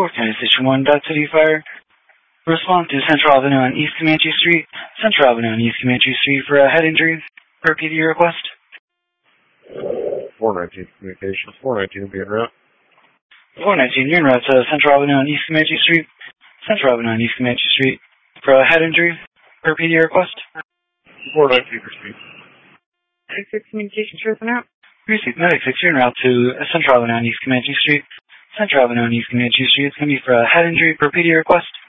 North County Station 1, Dodge City Fire. Respond to Central Avenue on East Comanche Street. Central Avenue on East Comanche Street for a head injury. Per PD request. 419 Communications. 419 will be en route. 419, you're en route to Central Avenue on East Comanche Street. Central Avenue on East Comanche Street for a head injury. Per PD request. 419 proceed. 6 Communications for out. Receive Medic 6, you're en route to Central Avenue on East Comanche Street. Central Avenue on East Comanche Street. It's going to be for a head injury per PD request.